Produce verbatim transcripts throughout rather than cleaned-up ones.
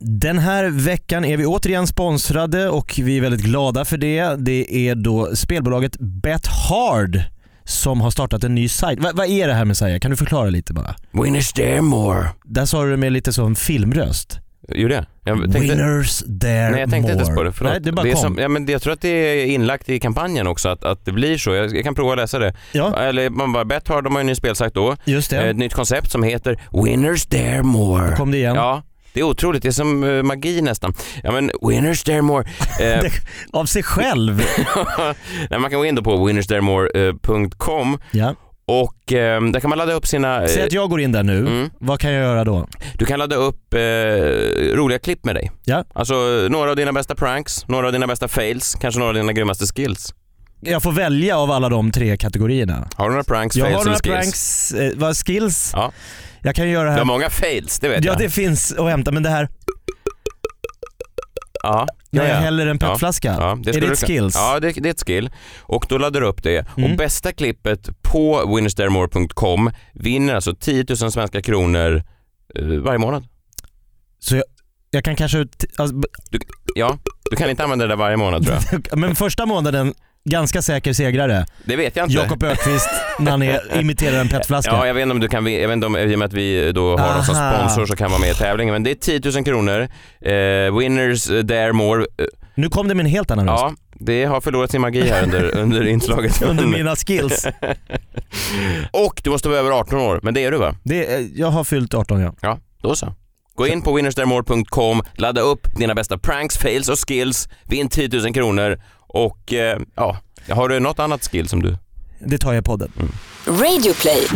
Den här veckan är vi återigen sponsrade och vi är väldigt glada för det. Det är då spelbolaget BetHard som har startat en ny sajt. Va, vad är det här med Messiah? Kan du förklara lite bara? Winners dare more. Där sa du det med lite sån filmröst. Jo det. Jag tänkte, Winners dare nej, jag tänkte more. inte på det. Förlåt. Nej, det bara det är kom. som, ja, men jag tror att det är inlagt i kampanjen också att, att det blir så. Jag, jag kan prova att läsa det. Ja. Eller man bara BetHard, de har en ny spelsajt då. Just det. Ett nytt koncept som heter Winners dare more. Då kom det igen. Ja. Det är otroligt, det är som uh, magi nästan. Ja men winners dare more. Eh, Av sig själv. nej, man kan gå in då på winners dare more punkt com Ja. och eh, där kan man ladda upp sina... Eh, Säg att jag går in där nu. Mm. Vad kan jag göra då? Du kan ladda upp eh, roliga klipp med dig. Ja. Alltså några av dina bästa pranks, några av dina bästa fails, kanske några av dina grymmaste skills. Jag får välja av alla de tre kategorierna. Har du några pranks, Jag fails har några eller skills? pranks, eh, vad skills? Ja. Jag kan göra det Du här. har många fails, det vet Ja, jag. det finns att hämta, men det här Ja. när ja, jag ja. häller en petflaska. Ja, det är skulle det ett du- skills? Ja, det, det är ett skill. Och då laddar du upp det. Mm. Och bästa klippet på winners dare more punkt com vinner alltså tio tusen svenska kronor eh, varje månad. Så jag, jag kan kanske... Alltså, Du, ja, du kan inte använda det där varje månad tror jag. men första månaden, ganska säker segrare. Det vet jag inte. Jakob Ökvist när han är, imiterar en petflaska. Ja, jag vet inte om du kan, jag vet inte om, i och med att vi då har dem som Aha. sponsor så kan vara med i tävlingen. Men det är tio tusen kronor. Eh, winners dare more. Eh, Nu kom det med en helt annan röst. ja, det har förlorat sin magi här under, under inslaget. Under mina skills. Och du måste vara över arton år, men det är du va? Det är, jag har fyllt arton, ja. Ja, då så. Gå in på winners dare more punkt com, ladda upp dina bästa pranks, fails och skills, vinn tio tusen kronor och eh, ja, har du något annat skill som du? Det tar jag i podden. Mm. Radio Play.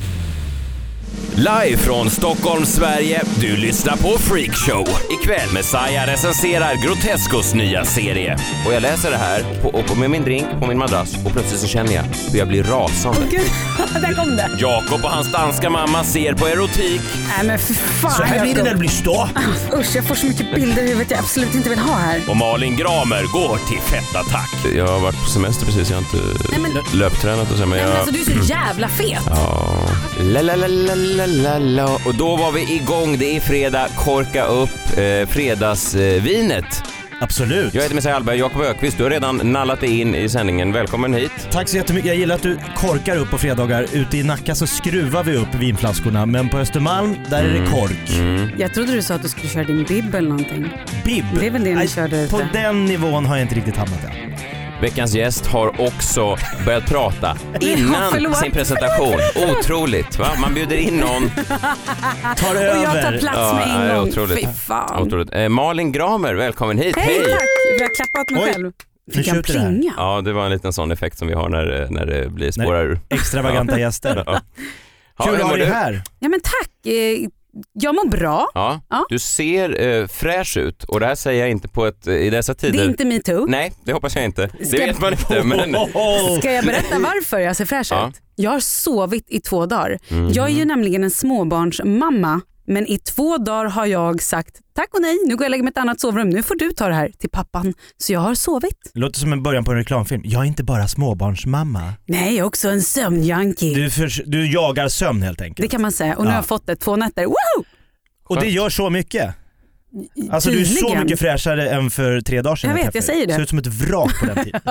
Live från Stockholm, Sverige. Du lyssnar på Freakshow. Ikväll Messiah recenserar Groteskos nya serie. Och jag läser det här på, och med min drink på min madrass och plötsligt så känner jag hur jag blir rasande. Gud, där kom det. Jakob och hans danska mamma ser på erotik. Nej men för fan. Så här blir det när det blir stå. Usch, jag får så mycket bilder i huvudet jag absolut inte vill ha här. Och Malin Gramer går till fettattack. Jag har varit på semester precis, jag har inte Nej, men- löptränat och så, men Nej, jag... men alltså du är så jävla fet. Ja. La, la, la, la, la, la, la. Och då var vi igång. Det är fredag. Korka upp eh, fredagsvinet. Absolut. Jag heter Messiah Hallberg, Jakob Ökvist. Du har redan nallat dig in i sändningen. Välkommen hit. Tack så jättemycket. Jag gillar att du korkar upp på fredagar. Ute i Nacka så skruvar vi upp vinflaskorna. Men på Östermalm, där är det kork. Mm. Jag trodde du sa att du skulle köra din bib eller någonting. Bib. Det är väl det ni Nej, körde ute. På den nivån har jag inte riktigt hamnat än. Veckans gäst har också börjat prata innan förlåt. sin presentation. Otroligt, va? Man bjuder in någon. Tar Och jag tar över. plats Ja, med en nej, gång. otroligt. Fy fan. Otroligt. Eh, Malin Gramer, välkommen hit. Hej, tack. Jag har klappat åt mig Oj. själv. Nu Fick jag skjuter det här. plinga? Ja, det var en liten sån effekt som vi har när, när det blir spårar ur. Extravaganta gäster. Ja. Ja, Kul hur att ha mår dig du? här. Ja men tack. Eh, Jag mår bra. Ja. Ja. Du ser eh, fräsch ut och det här säger jag inte på ett, i dessa tider. Det är inte metoo. Nej, det hoppas jag inte. Det Ska- vet man inte. Men... Ska jag berätta varför jag ser fräsch Ja. ut? Jag har sovit i två dagar. Mhm. Jag är ju nämligen en småbarnsmamma. Men i två dagar har jag sagt tack och nej, nu går jag och lägger mig i ett annat sovrum. Nu får du ta det här till pappan. Så jag har sovit. Låter som en början på en reklamfilm. Jag är inte bara småbarnsmamma. Nej, jag är också en sömnjunkie. Du, för, du jagar sömn helt enkelt. Det kan man säga. Och nu Ja. har jag fått det två nätter. Wow! Och det gör så mycket. Alltså du är så Tydligen. mycket fräschare än för tre dagar sedan. Jag vet, träffade jag säger dig. det. Ser ut som ett vrak på den tiden.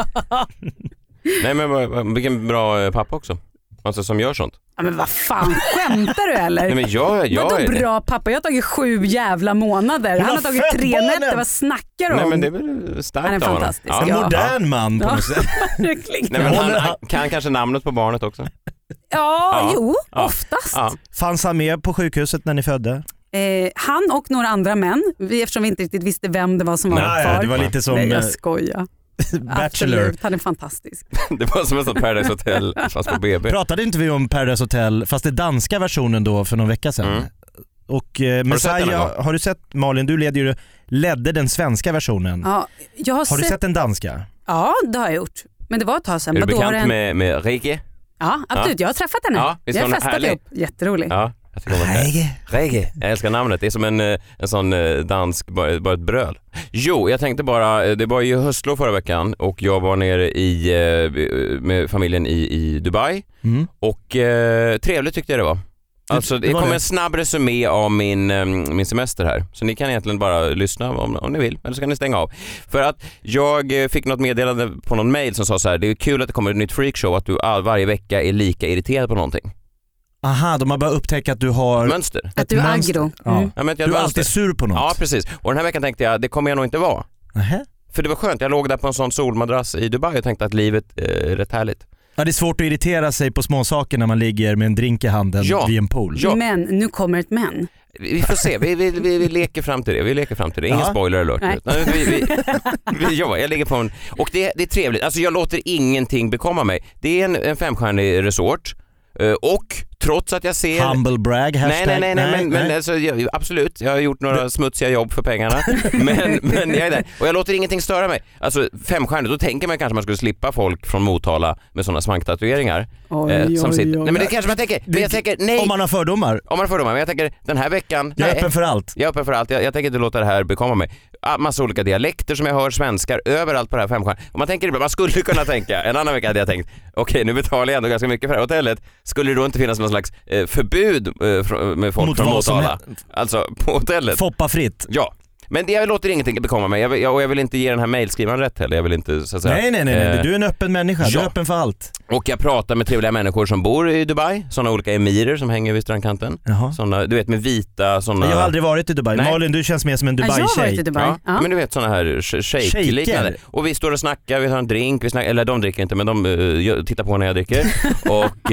Nej men vad- vad- vilken bra eh, pappa också. Alltså som gör sånt. Ja, men vad fan, skämtar du eller? Nej men jag, jag Vadå är det. bra pappa? Jag har tagit sju jävla månader. Hon Han har har tagit fött tre barnen. nätter. Vad snackar du om? Nej men det är väl Han är starkt av honom. fantastisk. Ja. En Ja. modern man på Ja. något sätt. Verkligen. Nej, men han, Håller- han kan kanske namnet på barnet också. Ja, Ja. jo, Ja. oftast. Ja. Fanns han med på sjukhuset när ni födde? Eh, han och några andra män, vi, eftersom vi inte riktigt visste vem det var som var Nej, far. det var lite som Nej, eh, jag skojar. Bachelor. Absolut, han är fantastisk. Det var som en sån Paradise Hotel fast på B B. Pratade inte vi om Paradise Hotel, fast det danska versionen då för någon vecka sedan? Mm. Och eh, du sett den Messiah, någon gång? har du sett, Malin, du ledde ju, ledde den svenska versionen. Ja, jag har, Har du sett... sett den danska? Ja, det har jag gjort. Men det var ett tag sedan. Är du Vadå, har bekant en... med, med Rike? Ja, absolut. Jag har träffat henne. Ja, visst jag var har hon festat härlig? ihop. Jätteroligt. Ja, jag tycker om det. Rike. Jag älskar namnet. Det är som en, eh, en sån eh, dansk, bara, bara ett bröl. Jo, jag tänkte bara, eh, det var ju höstlov förra veckan och jag var nere i, eh, med familjen i, i Dubai Mm. och eh, trevligt tyckte jag det var. Alltså det, det var kommer det. en snabb resumé av min, um, min semester här. Så ni kan egentligen bara lyssna om, om ni vill. Eller så kan ni stänga av. För att jag fick något meddelande på någon mail som sa så här: det är kul att det kommer ett nytt freakshow, att du all, varje vecka är lika irriterad på någonting. Aha, de har bara upptäckt att du har... Mönster. Att du är aggro. Mm. Ja. Ja, men jag Du är mönster. alltid sur på något. Ja, precis. Och den här veckan tänkte jag, det kommer jag nog inte vara. Nähä. För det var skönt, jag låg där på en sån solmadrass i Dubai och tänkte att livet är rätt härligt. Ja, det är svårt att irritera sig på små saker när man ligger med en drink i handen Ja. vid en pool. Ja. Men nu kommer ett men. Vi får se, vi, vi, vi, vi leker fram till det. Vi leker fram till det. Ingen Ja. spoiler alert. Nej. Nej, vi, vi, vi, ja, jag ligger på en... Och det, det är trevligt. Alltså jag låter ingenting bekomma mig. Det är en, en femstjärnig resort. eh, Och trots att jag ser... Humble brag, hashtag. Nej, nej, nej, nej, men, men alltså, jag, absolut. Jag har gjort några smutsiga jobb för pengarna. men, men jag är där. Och jag låter ingenting störa mig. Alltså femstjärnigt, då tänker man kanske man skulle slippa folk från Motala med sådana smanktatueringar. Oj, eh, som oj, sitter. oj. Nej, men det kanske man tänker. Men jag tänker, nej. Om man har fördomar. Om man får dem, men jag tänker den här veckan... Jag är nej. öppen för allt. Jag är öppen för allt. Jag, jag tänker inte låta det här bekomma mig. Ah, massa olika dialekter som jag hör, svenskar, överallt på det här femstjärn. Om man tänker, man skulle kunna tänka, en annan vecka hade jag tänkt, okej okay, nu betalar jag ändå ganska mycket för det här hotellet. Skulle det då inte finnas någon slags eh, förbud eh, fr- med folk Mot från vad som Motala? helst. Alltså på hotellet. Foppa fritt. Ja. Men det, jag låter ingenting bekomma mig. Jag, vill- jag, och jag vill inte ge den här mejlskrivaren rätt heller. Jag vill inte så att säga. Nej, nej, nej. nej. Eh, Du är en öppen människa. Du ja. är öppen för allt. Och jag pratar med trevliga människor som bor i Dubai. Sådana olika emirer som hänger vid strandkanten. Jaha. Såna, du vet med vita sådana... Jag har aldrig varit i Dubai. Nej. Malin, du känns mer som en Ja, jag har varit i Dubai-tjej. Dubai. Ja, Ja. men du vet såna här sh- shake-liknande. Och vi står och snackar, vi tar en drink, vi snackar, eller de dricker inte men de uh, tittar på när jag dricker. och uh,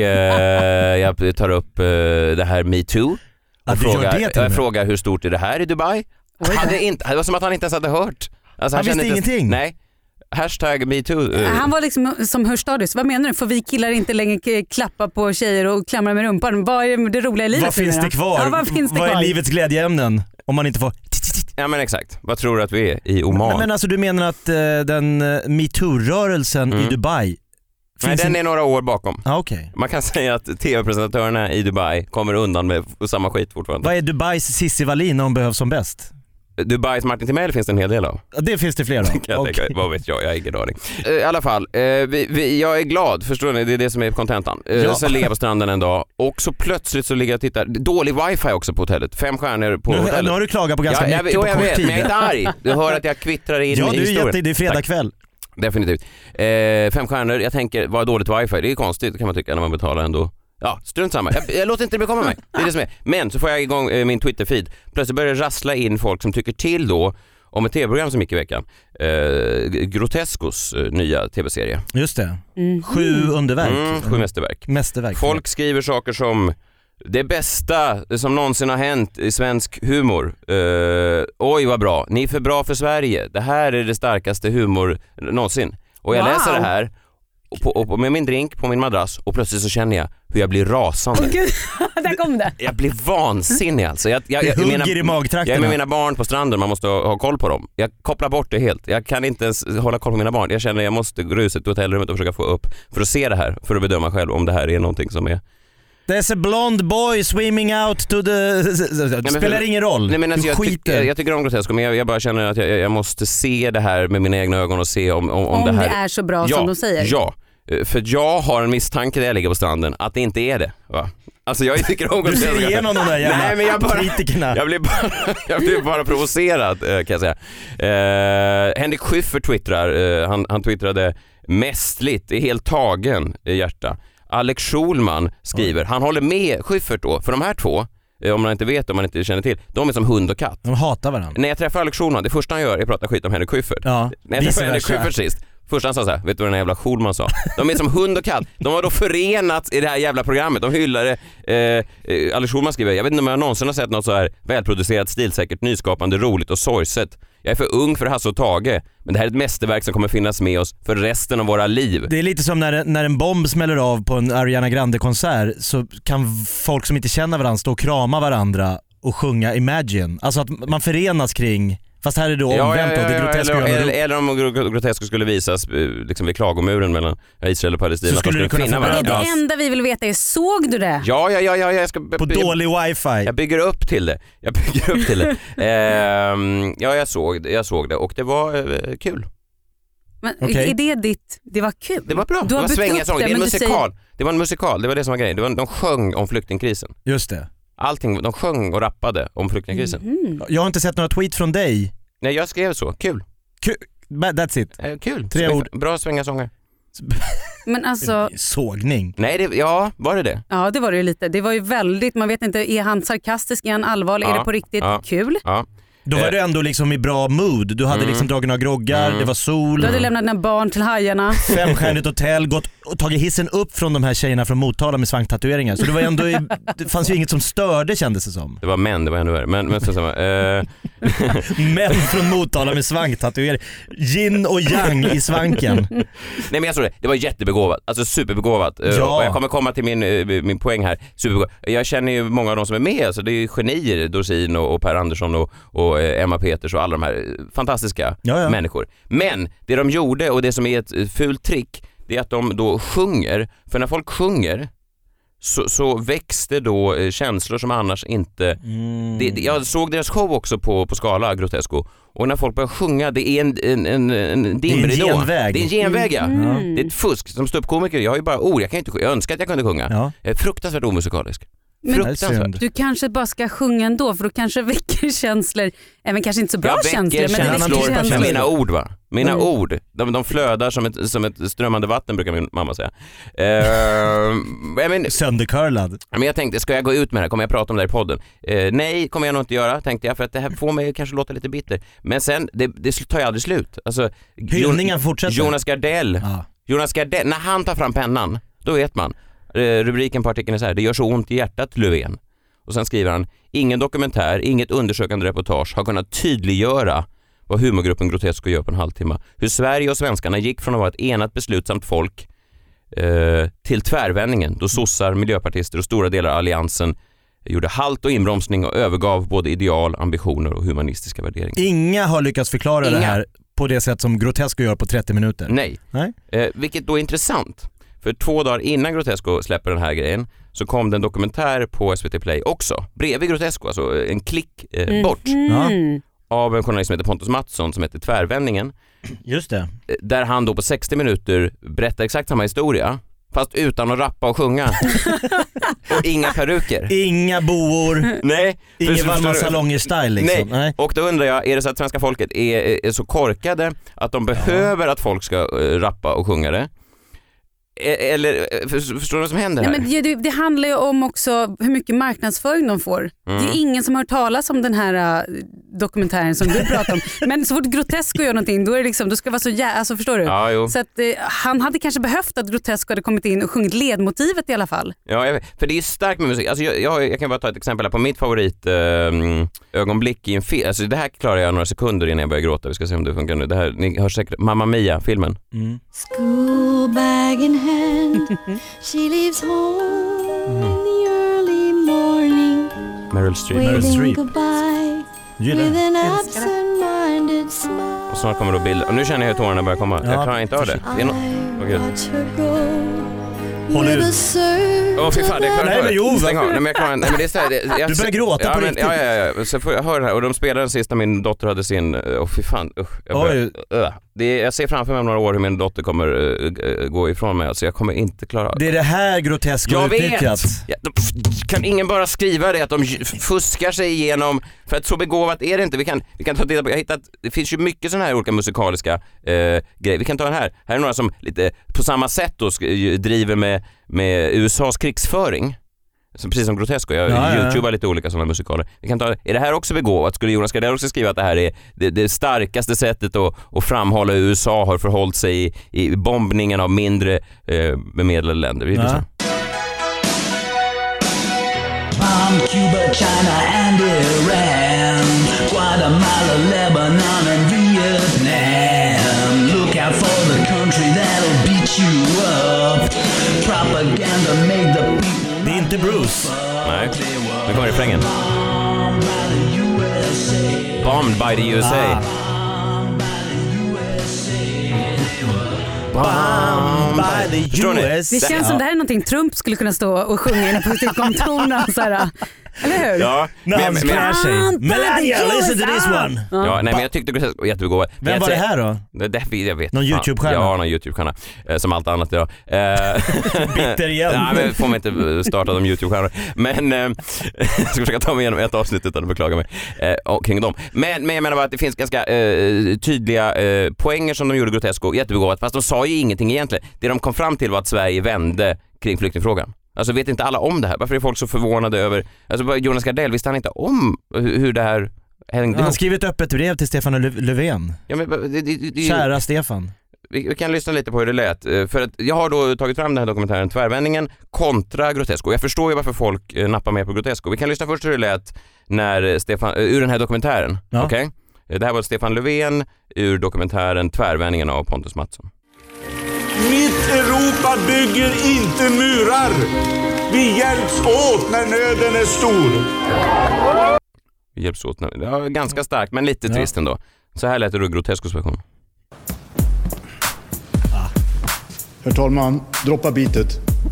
jag tar upp uh, det här Me Too. Ja, Och du gör frågar, det till och jag med. frågar hur stort är det här i Dubai? Hade inte, det var som att han inte ens hade hört. Alltså, Han visste kände inte, ingenting. Nej. Hashtag Me Too. uh, Han var liksom som Hörstadius. Vad menar du? Får vi killar inte längre k- klappa på tjejer och klamra med rumpan? Vad är det roliga i livet? Vad finns det kvar? Ja, vad finns det vad kvar? är livets glädjeämnen? Om man inte får... Ja men exakt. Vad tror du att vi är i Oman? Men, men alltså du menar att uh, den uh, MeToo-rörelsen Mm. i Dubai... Nej, finns den en- är några år bakom. Ah, okej. Man kan säga att tv-presentatörerna i Dubai kommer undan med samma skit fortfarande. Vad är Dubais Cissi Wallin när hon behövs som bäst? Dubais Martin Timell finns det en hel del av. Ja, det finns det flera. Kan jag Okej. tänka, vad vet jag, jag har ingen aning. Eh, I alla fall, eh, vi, vi, jag är glad, förstår ni, det är det som är kontentan. Eh, Ja. Sen ligger jag på stranden en dag och så plötsligt så ligger jag och tittar, dålig wifi också på hotellet, fem stjärnor på Nu, hotellet. nu har du klagat på ganska ja, jag, mycket jo, på jag kort vet, tid. men jag är inte arg. Du hör att jag kvittrar in Ja, i du är historien. jätte, det är fredag Tack. kväll. Definitivt. Eh, fem stjärnor, jag tänker, vad är dåligt wifi? Det är konstigt kan man tycka när man betalar ändå. Ja, strunt samma. Jag, jag låter inte det bekomma mig. Det är det som är. Men så får jag igång eh, min Twitter-feed. Plötsligt börjar det rassla in folk som tycker till då om ett tv-program som gick i veckan. Eh, Groteskos eh, nya tv-serie. Just det. Mm. Sju underverk. Mm, sju mästerverk. Mästerverk. Folk skriver saker som det bästa som någonsin har hänt i svensk humor. Eh, oj vad bra, ni är för bra för Sverige. Det här är det starkaste humor någonsin. Och jag Wow. läser det här och på, och med min drink på min madrass och plötsligt så känner jag hur jag blir rasande. Åh, Gud, där kom det. Jag blir vansinnig alltså. Jag, jag, Det jag, hugger menar, i jag är magtrakterna. med mina barn på stranden, man måste ha, ha koll på dem. Jag kopplar bort det helt. Jag kan inte ens hålla koll på mina barn. Jag känner att jag måste gå ut till hotellrummet och försöka få upp för att se det här, för att bedöma själv om det här är någonting som är... There's a blonde boy swimming out to the... Det men spelar för- ingen roll. Nej, men alltså, du jag, tyck, skiter. jag, jag tycker om Grotesko, men jag, jag bara känner att jag, jag måste se det här med mina egna ögon och se om, om, om, Om det det här... är så bra ja, som de säger. Ja, Eh, för jag har en misstanke där jag ligger på stranden att det inte är det. Va? Alltså jag tycker om Du Grotesko. ser igenom de där jävla Nej, men jag bara, kritikerna. jag blir bara, jag blir bara provocerad eh, kan jag säga. Eh, Henrik Schyffert twittrar, eh, han, han twittrade mästligt, är helt tagen i hjärta. Alex Schulman skriver, han håller med Schyffert då, för de här två, eh, om man inte vet, om man inte känner till, de är som hund och katt. De hatar varandra. När jag träffar Alex Schulman, det första han gör är att prata skit om Henrik Schyffert. Ja, När jag vice träffade Henrik versa. Schyffert sist, första han sa såhär, vet du vad den här jävla Schulman sa? De är som hund och katt. De har då förenats i det här jävla programmet. De hyllar det. Eh, eh, Alex Schulman skriver, jag vet inte om jag någonsin har sett något så här välproducerat, stilsäkert, nyskapande, roligt och sorgset. Jag är för ung för Hasse och Tage, men det här är ett mästerverk som kommer finnas med oss för resten av våra liv. Det är lite som när, när en bomb smäller av på en Ariana Grande-konsert, så kan folk som inte känner varandra stå och krama varandra och sjunga Imagine. Alltså att man förenas kring, fast här är det då omvänt då, det är Grotesco eller, och eller, eller, eller om Gro- Grotesco skulle visas eh, liksom vid klagomuren mellan Israel och Palestina. Så att de skulle det kunna finna få- Det, varandra. det Ja. enda vi vill veta är, såg du det? Ja, ja, ja, ja, jag ska... på dålig wifi. Jag bygger upp till det. Jag bygger upp till det. Ehm, ja, jag såg det, jag såg det och det var eh, kul. Men Okay. är det ditt, det var kul? Det var bra, Du det har var byggt svängiga upp sånger, det är en men du musikal. säger- Det var en musikal, det var det som var grejen. Det var, de sjöng om flyktingkrisen. Just det. Allting, de sjöng och rappade om flyktingkrisen. Mm. Jag har inte sett några tweet från dig. Nej, jag skrev så, kul. Kul. That's it. Eh, kul. Tre ord. Bra svänga sånger. Men alltså, Sågning. Nej, det, ja, var det det? ja det var det ju lite. Det var ju väldigt, man vet inte, är han sarkastisk, är han allvarlig, Ja, är det på riktigt ja. kul? Ja. Då var du ändå liksom i bra mood. Du hade Mm. liksom dragit några groggar, Mm. det var sol, Du hade lämnat dina barn till hajarna. femstjärnigt hotell, gått och tagit hissen upp från de här tjejerna från Motala med svanktatueringar. Så det var ändå i, det fanns ju inget som störde, kändes det som. Det var män, det var ännu värre. Men, men så, så, eh, Män från Motala med svanktatueringar. Yin och yang i svanken. nej men jag tror det, det var jättebegåvat, alltså superbegåvat. Eh, Ja. Och jag kommer komma till min, eh, min poäng här. Superbegåvat. Jag känner ju många av de som är med, alltså det är ju genier, Dorsin och, och Per Andersson och, och eh, Emma Peters och alla de här eh, fantastiska Ja, ja. människor. Men det de gjorde, och det som är ett eh, fult trick, det är att de då sjunger, för när folk sjunger så, så växte då eh, känslor som annars inte... Mm. Det, det, jag såg deras show också på, på Skala, Grotesco, och när folk börjar sjunga, det är en, en, en, en dimridå. genväg. Det är en genväg, ja. Mm. Det är ett fusk. Som ståuppkomiker, jag har ju bara ord, jag kan inte sjunga. Jag önskar att jag kunde sjunga. Ja. Jag är fruktansvärt omusikalisk. Men- Fruktansvärt. Du kanske bara ska sjunga ändå, för då kanske väcker känslor, även kanske inte så bra Jag känslor, väcker men det väcker känslor med känslor. mina ord, va? Mina Mm. ord, de, de flödar som ett, som ett strömmande vatten, brukar min mamma säga. Uh, jag, men, Söndercurlad. men jag tänkte, ska jag gå ut med det här? Kommer jag prata om det här i podden? Uh, nej, kommer jag nog inte göra, tänkte jag, för att det här får mig kanske låta lite bitter. Men sen, det, det tar ju aldrig slut. Alltså, Hyllningen fortsätter. Jonas Gardell, Ja. Jonas Gardell, när han tar fram pennan, då vet man. Uh, rubriken på artikeln är så här: det gör så ont i hjärtat, Löfven. Och sen skriver han: ingen dokumentär, inget undersökande reportage har kunnat tydliggöra vad humorgruppen Grotesco gör på en halvtimme. Hur Sverige och svenskarna gick från att vara ett enat beslutsamt folk eh, till tvärvändningen då sossar, miljöpartister och stora delar av alliansen gjorde halt och inbromsning och övergav både ideal, ambitioner och humanistiska värderingar. Inga har lyckats förklara Inga. det här på det sätt som Grotesco gör på trettio minuter. Nej. Nej. Eh, vilket då är intressant. För två dagar innan Grotesco släpper den här grejen så kom det en dokumentär på S V T Play också. Bredvid Grotesco, alltså en klick eh, bort. Mm. Av en journalist som heter Pontus Mattsson som heter Tvärvändningen. Just det. Eh, Där han då på sextio minuter berättar exakt samma historia. Fast utan att rappa och sjunga. Och inga peruker. Inga boor, Nej. ingen För- Valmar för- Salonger-style liksom. Nej. Och då undrar jag, är det så att svenska folket är, är så korkade att de behöver att folk ska eh, rappa och sjunga det? E- Eller, eh, för, förstår du vad som händer här? Nej, men det, det handlar ju om också hur mycket marknadsföring de får. Mm. Det är ingen som har hört talas om den här uh, dokumentären som du pratar om. Men så fort Grotesco gör någonting, då är det liksom, då ska det vara så jä... Alltså förstår du? Ja, jo. Så att, eh, han hade kanske behövt att Grotesco hade kommit in och sjungit ledmotivet i alla fall. Ja, jag vet, för det är starkt med musik. Alltså jag, jag, jag kan bara ta ett exempel här på mitt favorit eh, ögonblick i en film. Alltså det här klarar jag några sekunder innan jag börjar gråta. Vi ska se om det funkar nu. Det här, ni hör säkert Mamma Mia-filmen. Mm. School bag in hand, she leaves home in the early morning, Meryl Streep. Meryl waving Streep. goodbye Gillar. with an absent-minded smile. Och snart kommer då bilden. Och nu känner jag hur tårarna börjar komma. Ja, Jag klarar inte av det. det är no- Åh, I Gud. watch her go Håll with ut. a surge Åh fy fan, det klarar Nej, inte av men det. jo, Stäng av. Nej men jag klarar inte. Nej, men det är så här, det, jag, Du börjar gråta ja, på men, riktigt. Ja, ja, ja. Så får jag höra det här. Och de spelade den sista min dotter hade sin... Åh fy fan. Usch, jag, börjar, uh. det är, jag ser framför mig om några år hur min dotter kommer uh, gå ifrån mig. Alltså jag kommer inte klara av Det är det här Grotesco Jag har vet! utnyttjat. Ja, de, kan ingen bara skriva det att de fuskar sig igenom, för att så begåvat är det inte. Vi kan, vi kan ta titta på, jag har hittat, det finns ju mycket sådana här olika musikaliska eh, grejer. Vi kan ta den här. Här är några som lite på samma sätt då sk- driver med, med U S A:s krigsföring. Så precis som Grotesco, jag Ja, ja, ja. youtubar lite olika sådana musikaler. Vi kan ta, är det här också begåvat? Skulle Jonas Gardell också skriva att det här är det, det starkaste sättet att, att framhålla hur U S A har förhållit sig i, i bombningen av mindre eh, bemedlade länder? Vi Ja. lyssnar. Bomb Cuba, China and Iran, Guatemala, Lebanon and Vietnam. Look out for the country that'll beat you up. Propaganda make the people. Det är inte Bruce. Nej, nu kommer refrängen. Bombed by the U S A. Bomb by the Förstår ni? U S. Det känns som det här är någonting Trump skulle kunna stå och sjunga inne på sitt kontor. när han så här, Eller hur? Ja, När han men, men, klär sig. Melania, listen to this one. ja, nej, men jag tyckte Grotesk var jättebegåvad. Vem var det här då? Det, det, jag vet. Någon YouTube-stjärna? Ja, någon YouTube-stjärna. Eh, som allt annat idag. Eh, Bitter igen. Nej, men får man inte starta de YouTube-stjärnor. Men eh, jag ska försöka ta mig igenom ett avsnitt utan att beklaga mig eh, kring dem. Men, men jag menar bara att det finns ganska eh, tydliga eh, poänger som de gjorde Grotesco. Jättebegåvat, fast de sa ju ingenting egentligen. Det de kom fram till var att Sverige vände kring flyktingfrågan. Alltså vet inte alla om det här? Varför är folk så förvånade över... Alltså Jonas Gardell, visste han inte om hur det här hängde? Han skrev ett öppet brev till Stefan Löfven. Ja, men, det, det, det, Kära Stefan. Vi, vi kan lyssna lite på hur det lät. För att jag har då tagit fram den här dokumentären Tvärvändningen kontra Grotesco. Jag förstår ju varför folk nappar med på Grotesco. Vi kan lyssna först hur det lät när Stefan, ur den här dokumentären. Ja. Okej? Okay? Det här var Stefan Löfven ur dokumentären Tvärvändningen av Pontus Mattsson. Mitt Europa bygger inte murar. Vi hjälps åt när nöden är stor. Vi hjälps åt när... Det var ganska starkt, men lite trist ändå. Så här lät det ur Grotescos version. Herr talman, droppa bitet.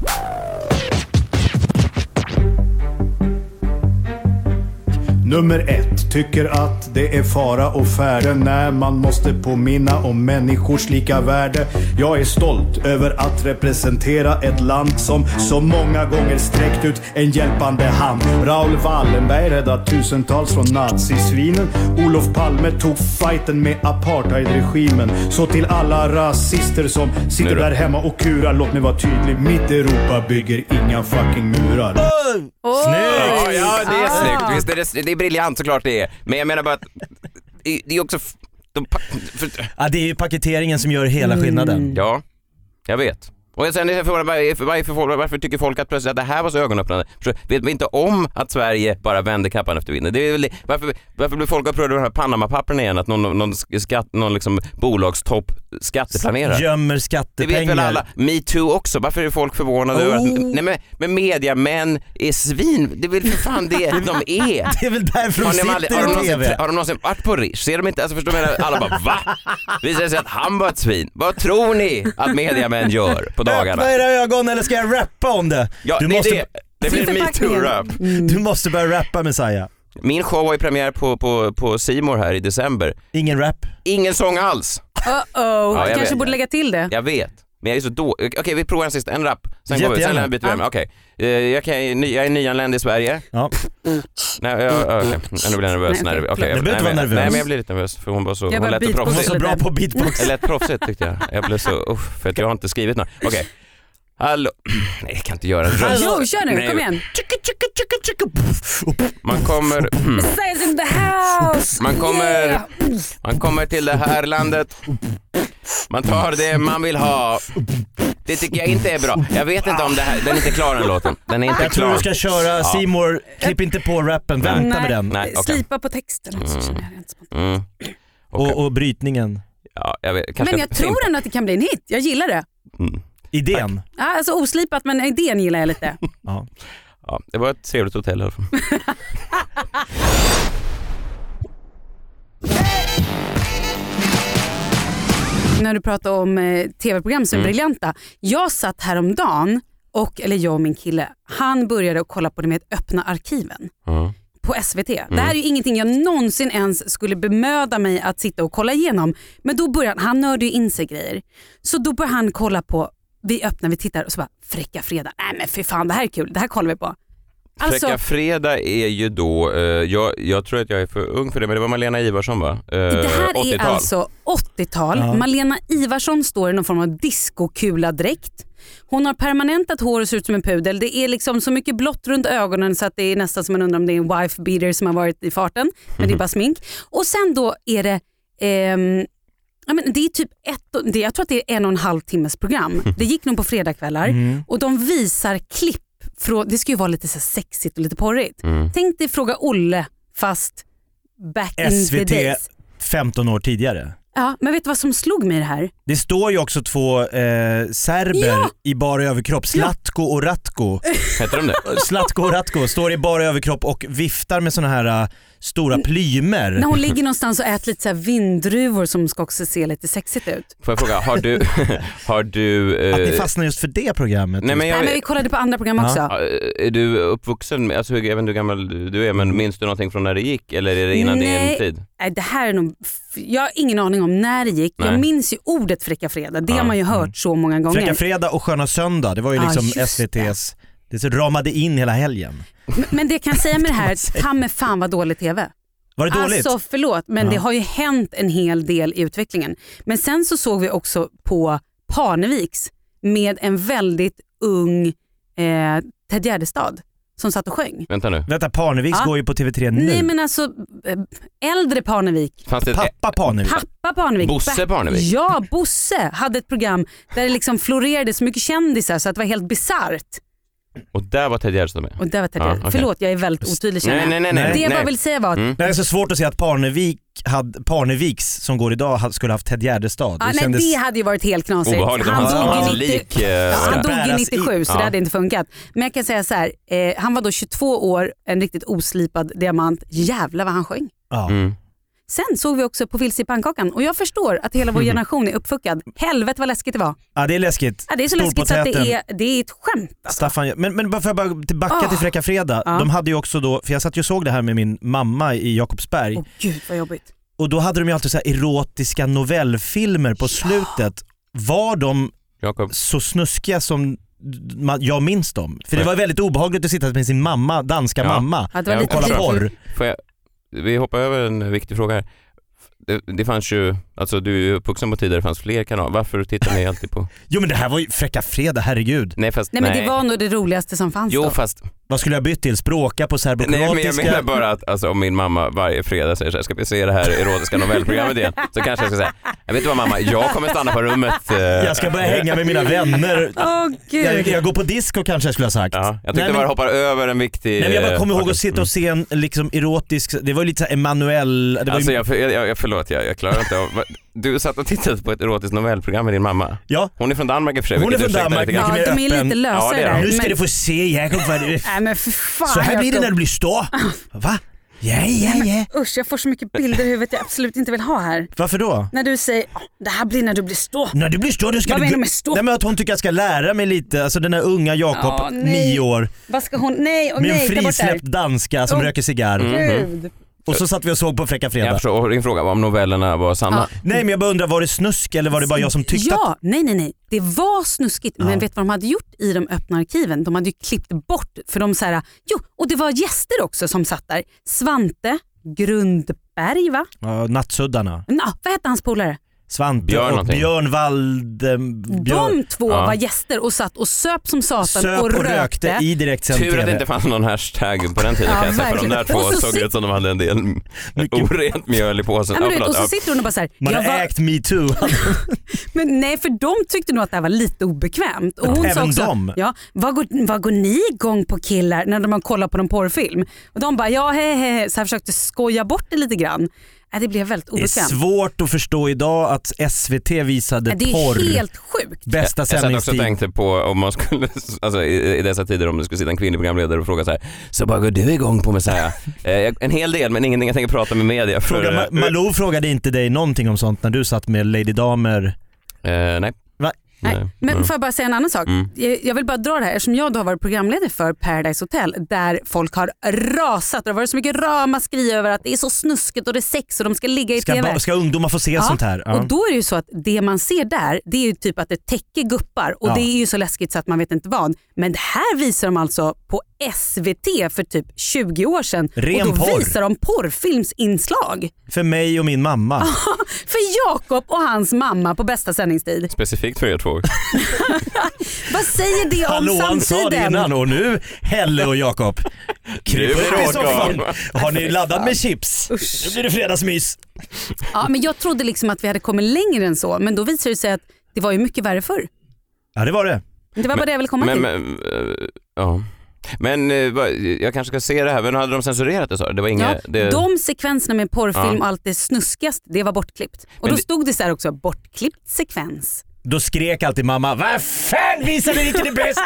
Nummer ett, tycker att det är fara och färde när man måste påminna om människors lika värde. Jag är stolt över att representera ett land som så många gånger sträckt ut en hjälpande hand. Raoul Wallenberg räddade tusentals från nazisvinen. Olof Palme tog fighten med apartheidregimen. Så till alla rasister som sitter där hemma och kurar, låt mig vara tydlig, mitt Europa bygger inga fucking murar. Oh. Snyggt! Ja, ja, det är Ah. snyggt. Visst är det, det är briljant såklart det är. Men jag menar bara att det, det är också... f- De, pa- för, Ja, det är ju paketeringen som gör hela skillnaden. ja, jag vet. Och sen är det för, varför, varför, varför tycker folk att plötsligt att det här var så ögonöppnande? För vet vi inte om att Sverige bara vänder kappan efter vinden? Det är väl, varför, varför blir folk upprörda över de här Panama-papperna igen? Att någon, någon, skatt, någon liksom bolagstopp skatteplanerar? Gömmer Det skattepengar. vet väl alla. Me too också. Varför är folk förvånade Oh. över att nej, men, men mediamän är svin? Det är väl för fan det de är. Det är väl därför de Har, ni sitter aldrig, har, de i någonsin, T V. har de någonsin varit på Rish? Ser de inte? Alltså förstår du? Alla bara va? Visar sig att han var ett svin. Vad tror ni att mediamän gör på dagarna? Öppna era ögon eller ska jag rappa om det? Ja, du, det, måste, det, det blir me too-rap. du måste börja rappa, Messiah. Min show var ju premiär på, på, på C More här i december. Ingen rap. Ingen sång alls. Uh-oh, Ja, jag kanske vet. borde lägga till det. Jag vet. Men jag är så då. Okej, okay, vi provar en sista. En rap. Sen går vi. Jättegärna. Sen byter vi ämne. Okej. Okay. Uh, jag, kan, jag är nyanländ i Sverige. Ja. Nej, jag, jag, okay. Nu blir jag nervös. Nej, Nej, okej. okay. Du behöver inte nej, vara men, nervös. nej, men jag blir lite nervös för hon var så, Jag hon bara lät så beatboxar Du är proffsig. så bra på beatbox. Det lät proffsigt tyckte jag. Jag blev så, uff, för att jag har inte skrivit något. Okej. Okay. Hallå. Nej, jag kan inte göra en röst. Jo, kör nu, Nej. kom igen. Man kommer, Says in the house. man kommer, Yeah. man kommer till det här landet. Man tar det man vill ha. Det tycker jag inte är bra. Jag vet inte om det här, den är inte klar den låten. Den är inte Jag tror klar. du ska köra C More, klipp inte på rappen, vänta med den. Nej, okej. Slipa på texten också, känner jag rent spontant. Mm. Okej. Och, och brytningen. Ja, jag vet, kanske Men jag tror ändå att det kan bli en hit. Jag gillar det. Mm. Idén. Ja, alltså oslipat, men idén gillar jag lite. Ja. Ja, det var ett trevligt hotell i alla fall. När du pratar om eh, tv-program som är Mm. briljanta. Jag satt häromdagen och, eller jag och min kille, han började att kolla på det med ett öppna arkiven. Mm. På S V T. Det här är ju ingenting jag någonsin ens skulle bemöda mig att sitta och kolla igenom. Men då börjar han, nörde ju in sig grejer. Så då börjar han kolla på, vi öppnar, vi tittar och så bara, Fräcka fredag. Nej men för fan, det här är kul, det här kollar vi på. Alltså, Fräcka fredag är ju då, eh, jag, jag tror att jag är för ung för det, men det var Malena Ivarsson va? Eh, det här åttiotal. är alltså åttiotal. Ja. Malena Ivarsson står i någon form av discokula dräkt. Hon har permanentat hår och ser ut som en pudel. Det är liksom så mycket blått runt ögonen så att det är nästan som man undrar om det är en wife beater som har varit i farten. Men det är bara smink. Och sen då är det ehm, ja, men det är typ ett, det, jag tror att det är en och en halv timmes program. Det gick nog på fredagskvällar och de visar klipp från, det ska ju vara lite så sexigt och lite porrigt. Mm. Tänk dig Fråga Olle fast back in S V the T days. femton år tidigare. Ja, men vet du vad som slog mig i det här? Det står ju också två eh, serber Ja. i bara överkropp, Zlatko och Ratko. Heter de det? Zlatko och Ratko står i bara överkropp och viftar med såna här uh, stora plymer. När hon ligger någonstans och äter lite så här vinddruvor som ska också se lite sexigt ut. Får jag fråga, har du... har du eh... Att ni fastnar just för det programmet? Nej men, jag... Nej, men vi kollade på andra program också. Ja. Är du uppvuxen med, alltså jag vet inte hur gammal du är, men minns du någonting från när det gick eller är det innan Nej. din tid? Nej, det här är nog... Jag har ingen aning om när det gick. Nej. Jag minns ju ordet Fräcka Fredag. Det Ja. har man ju hört så många gånger. Fräcka Fredag och Sköna Söndag, det var ju Ja, liksom just S V T:s... Det så ramade in hela helgen. Men, men det jag kan säga med det här, ta med fan vad dålig tv. Var det dåligt? Alltså förlåt, men Ja. det har ju hänt en hel del i utvecklingen. Men sen så såg vi också på Parneviks med en väldigt ung eh, Ted Gärdestad som satt och sjöng. Vänta nu. Vänta, Parneviks Ja. går ju på T V tre nu. Nej men alltså eh, äldre Parnevik. Fanns det ett... Pappa Parnevik. Pappa Parnevik. Bosse Parnevik? Ja, Bosse hade ett program där det liksom florerade så mycket kändisar så att det var helt bizarrt. Och där var Ted Gärdestad med. Och där var Ted Ja, Gärdestad. okej. Förlåt, jag är väldigt otydlig känner Nej, jag. nej, nej, nej. Det jag nej. bara vill säga var att Mm. Det är så svårt att säga att Parnevik hade, Parneviks som går idag hade- skulle haft Ted Gärdestad. ah, nej, det hade ju varit helt knasigt. Obehagligt om Han hans, dog hans ju nittio lik... eh, Ja, han dog bäras ju nittiosju så Ja. det hade inte funkat. Men jag kan säga så här, eh, han var då tjugotvå år, en riktigt oslipad diamant. Jävlar vad han sjöng. Ja. Mm. Sen såg vi också på Vilse i pannkakan och jag förstår att hela vår generation är uppfuckad. Helvete vad läskigt det var. ja, det är läskigt. Ja, det är så läskigt så att det Storpotäten. är, det är ett skämt. Alltså. Staffan, men, men bara för att bara tillbaka Ah. till Fräcka Fredag. Ja. De hade ju också då, för jag satt ju och såg det här med min mamma i Jakobsberg. Åh gud vad jobbigt. Och då hade de ju alltid så här erotiska novellfilmer på slutet. Var de Jakob. så snuskiga som man, jag minns dem? För det var väldigt obehagligt att sitta med sin mamma, danska Ja. mamma, Ja, det var Ja, och lite kolla förstår. porr. Får jag, vi hoppar över en viktig fråga här. Det, det fanns ju, alltså du är ju uppvuxen på tider, det fanns fler kanaler. Varför tittar ni alltid på? Jo men det här var ju Fräcka Fredag, herregud. Nej fast, Nej men det var nog det roligaste som fanns Jo då. fast, Vad skulle jag bytt till? Språka på nej men jag serbokroatiska? menar bara att alltså, om min mamma varje fredag säger så här, ska vi se det här erotiska novellprogrammet igen? Så kanske jag ska säga, jag vet inte vad mamma, jag kommer stanna på rummet. Eh, Jag ska börja hänga med mina vänner. Åh gud. Jag, jag går på disco kanske jag skulle ha sagt. Ja, jag tyckte Nej, men- bara hoppar över en viktig... Nej, men jag bara kommer eh, ihåg att sitta och se en liksom erotisk, det var ju lite så här Emanuel, det var Alltså ju, jag, jag, jag, förlåt, jag, jag klarar inte av... Du satt och tittade på ett erotiskt novellprogram med din mamma. ja. Hon är från Danmark i och för sig. Hon är vilket från ursäktar Danmark, lite grann. mycket Ja, mer de är öppen. lite lösare Ja, det är de. där. Nu ska men... du få se Jakob vad det... Nej men för fan. Så här blir det Jakob. när du blir stå. Va? Ja, ja, ja. Usch, jag får så mycket bilder i huvudet jag absolut inte vill ha här. Varför då? När du säger, "Åh, det här blir när du blir stå. När du blir stå, då ska Vad du... menar du med stå? Nej men att hon tycker jag ska lära mig lite, alltså den här unga Jakob, Ja, nej. nio år, Vad ska hon, nej och med en nej, ta bort det här. frisläppt danska som Åh, röker cigarr. Gud. Och så satt vi och såg på Fräcka Jag Fredag. förstår, och din fråga var om novellerna var sanna. Ja. Nej men jag bara undrar, var det snusk eller var det bara jag som tyckte att... Ja, nej nej nej. Det var snuskigt. Ja. Men vet du vad de hade gjort i de öppna arkiven? De hade ju klippt bort, för de så här, jo, och det var gäster också som satt där. Svante Grundberg va? Ja, nattsuddarna. Nå, vad hette hans polare? Svante Björn och någonting. Björn Walde... Björn... De två Ja. var gäster och satt och söp som satan Söp och och rökte. rökte i direktsänd Tur att det T V. inte fanns någon hashtag på den tiden Ja, kan jag säga, för de där verkligen. två Och så såg sit- ut som de hade en del Mycket- orent mjöl i påsen. Ja, men, Ja, du vet, förlåt. och så Ja. sitter hon och bara såhär, Man har jag var, ägt metoo. men nej för de tyckte nog att det här var lite obekvämt. Och hon Även sa också, de? Ja, vad, går, vad går ni igång på killar när de har kollat på någon porrfilm? Och de bara, ja he, he, he. Så här försökte skoja bort det lite grann. Nej, det blev väldigt Det är obekvämt. svårt att förstå idag att S V T visade Nej, det är porr. helt sjukt. Bästa Jag satt också och sändningstid. tänkte på om man skulle, alltså i, i dessa tider om det skulle sitta en kvinnlig programledare och fråga så här, så vad går du igång på Messiah? eh, en hel del men ingenting jag tänker prata med media för. Fråga, Ma- Malou frågade inte dig någonting om sånt när du satt med Lady Damer? eh, nej. Va? Nej, men Mm. får jag bara säga en annan sak? Mm. Jag, jag vill bara dra det här eftersom jag då har varit programledare för Paradise Hotel där folk har rasat. Det har varit så mycket ramaskri över att det är så snuskigt och det är sex och de ska ligga i Ska, tv. ba- ska ungdomar få se Ja, sånt här? Ja. Och då är det ju så att det man ser där det är ju typ att det täcker guppar och Ja. det är ju så läskigt så att man vet inte vad. Men det här visar de alltså på S V T för typ tjugo år sedan. Ren och då porr. visar de porrfilmsinslag. För mig och min mamma. För Jakob och hans mamma på bästa sändningstid. Specifikt för er två. Vad säger det om Hallå, han sa det samtiden? innan och nu Helle och Jakob. Kryp Nu blir upp det i soffan. åka. Har ni laddat med chips? Nu blir det fredagsmys. Ja, men jag trodde liksom att vi hade kommit längre än så men då visade det sig att det var ju mycket värre förr. Ja det var det. Det var bara det jag ville komma Men, till. men, eh, ja. Men eh, vad- jag kanske ska se det här, men hade de censurerat det så? Det var inga... Ja, det... de sekvenserna med porrfilm Ja. och allt det snuskast, det var bortklippt. Och Men då det- stod det så här också, bortklippt sekvens. Då skrek alltid mamma, vad fan visade ni inte det bästa?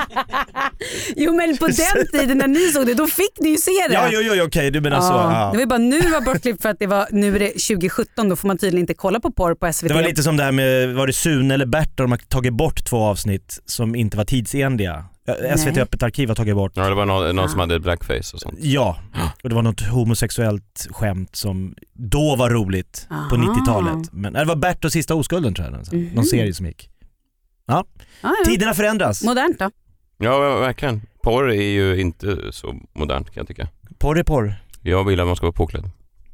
Jo men på den tiden när ni såg det, då fick ni ju se det. Ja, jo, jo, okej, okay, du menar ja. så. Ja. Det var ju bara nu var bortklippt för att det var, nu är det tjugo sjutton, då får man tydligen inte kolla på porr på S V T. Det var lite som det här med, var det Sune eller Bert, de har tagit bort två avsnitt som inte var tidsenliga. S V T Öppet arkiv har tagit bort. Ja, det var någon, någon ah. som hade blackface och sånt. Ja, och det var något homosexuellt skämt som då var roligt. Aha. På nittiotalet. Men det var Bert och sista oskulden tror jag. Alltså. Mm-hmm. Någon serie som gick. Ja. Ah, ja. Tiderna förändras. Modernt då? Ja, verkligen. Porr är ju inte så modernt kan jag tycka. Porr är porr. Jag vill att man ska vara påklädd.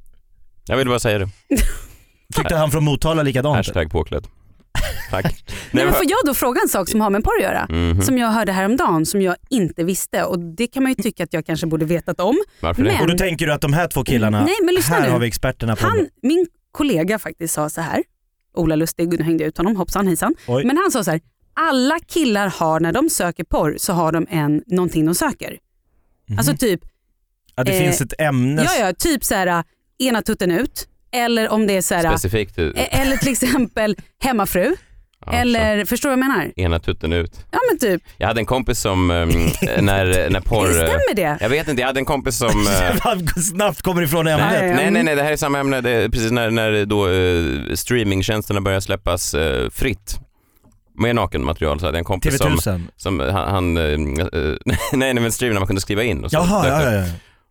Jag vill bara säga det. Tyckte han från Motala likadant? Hashtag påklädd. Tack. Nej, men får jag då fråga en sak som har med porr att göra? Mm-hmm. Som jag hörde häromdagen som jag inte visste. Och det kan man ju tycka att jag kanske borde vetat om. Varför det? Men... Och då tänker du att de här två killarna, nej, men här nu. Har vi experterna på. Han, min kollega faktiskt sa så här. Ola Lustig, nu hängde jag ut honom, hoppsan hejsan. Oj. Men han sa så här, alla killar har när de söker porr så har de en, någonting de söker. Mm-hmm. Alltså typ... Ja, det eh, finns ett ämne. Ja, ja, typ så här, ena tutten ut. Eller om det är så här... Specifikt. Eller till exempel hemmafru. Ja, eller, så. Förstår du vad jag menar? Ena tutten ut. Ja men typ. Jag hade en kompis som, um, när, när porr... Stämmer det? Jag vet inte, jag hade en kompis som... Uh, snabbt kommer ifrån ämnet. Nej, nej, nej, nej, det här är samma ämne. Det är precis när, när då uh, streamingtjänsterna börjar släppas uh, fritt. Med nakenmaterial så hade jag en kompis T V som... som han, han uh, uh, nej, nej, men streamen man kunde skriva in. Och så. Jaha, ja, ja, ja.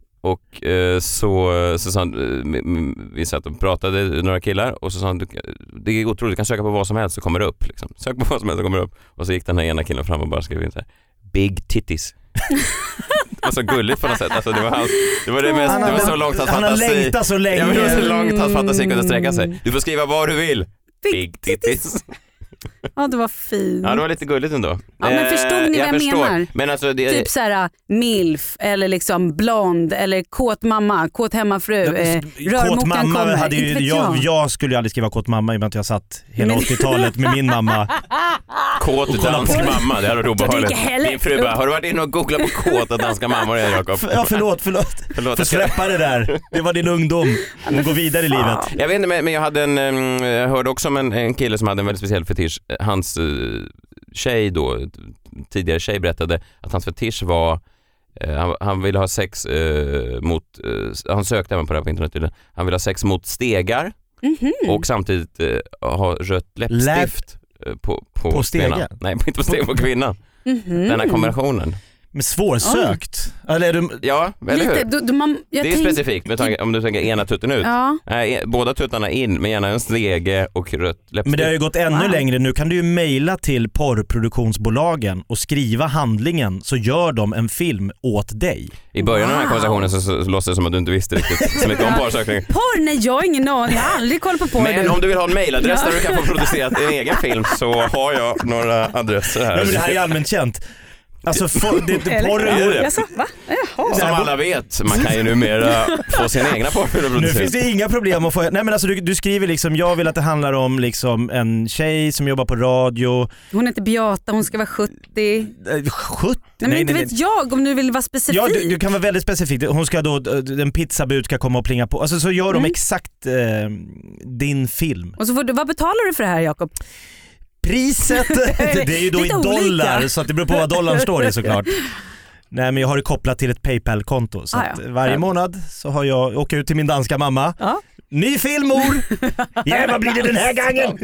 Och eh, så, så sa han, eh, vi satt och pratade, några killar, och så sa han, det är otroligt, du kan söka på vad som helst så kommer det upp. Liksom. Sök på vad som helst så kommer det upp. Och så gick den här ena killen fram och bara skrev in så här, big titties. Det var så gulligt på något sätt. Alltså, det var, hans, det, var det, mest, det var så långt hans han fantasi. Han har längtat så länge. Ja, det var så långt hans fantasi kunde sträcka sig. Du får skriva vad du vill. Big, big titties. Ja, det var fint. Ja, det var lite gulligt ändå. Ja, men förstod ni eh, vad jag, jag menar? Men alltså, det... Typ såhär milf, eller liksom blond, eller kåt mamma, kåt hemmafru, eh, kåt mamma kommer. Hade ju, jag, jag. jag skulle ju aldrig skriva kåt mamma i och med att jag satt hela åttiotalet med min mamma. Kåt dansk mamma, det här är obehagligt. Din fru bara, har du varit inne och googlat på kåta danska mammor, Jakob? Ja, förlåt, förlåt. förlåt För släppa det där. Det var din ungdom. Hon går vidare i livet. Jag vet inte, men jag hade en, jag hörde också om en, en kille som hade en väldigt speciell fetisch. Hans uh, tjej då, tidigare tjej berättade att hans fetisch var, uh, han, han ville ha sex uh, mot, uh, han sökte även på det här på internet tydligen. Han ville ha sex mot stegar mm-hmm. och samtidigt uh, ha rött läppstift uh, på, på, på stegar? Nej, inte på steg på kvinnan. Mm-hmm. Den här kombinationen. Men svårsökt. Eller är du... Ja, eller hur? Lite, du, man, det är tänk... specifikt med tanke, om du tänker ena tutten ut. Ja. Nej, båda tuttarna in med gärna en stege och rött läppstift. Men det har ju gått ännu wow. längre. Nu kan du ju mejla till porrproduktionsbolagen och skriva handlingen, så gör de en film åt dig. I början wow. av den här konversationen så, så, så låtsas det som att du inte visste riktigt så mycket om porrsökning. Porr? Nej, jag har ingen aning. Jag har aldrig kollat på porr. Men om du vill ha en mejladress där du kan få producera en egen film, så har jag några adresser här. Ja, men det här är allmänt känt. Alltså for, det, det, porr är det. Jaså, va? Jaha. Som alla vet, man kan ju numera få sina egna porr. Nu finns det inga problem att få. Nej men alltså du, du skriver liksom, jag vill att det handlar om liksom en tjej som jobbar på radio. Hon heter Beata, hon ska vara sjuttio. sjuttio? Nej, men inte nej, vet nej. jag om du vill vara specifik. Ja, du, du kan vara väldigt specifik. Hon ska då, en pizzabud ska komma och plinga på. Alltså så gör de mm. exakt eh, din film. Och så får du, vad betalar du för det här, Jakob? Priset, det är ju då i dollar olika. Så att det beror på vad dollarn står i såklart. Nej men jag har det kopplat till ett PayPal-konto så ah, ja. att varje månad så har jag åkt ut till min danska mamma. Ah. Ny film mor! Ja, vad blir det den här gången?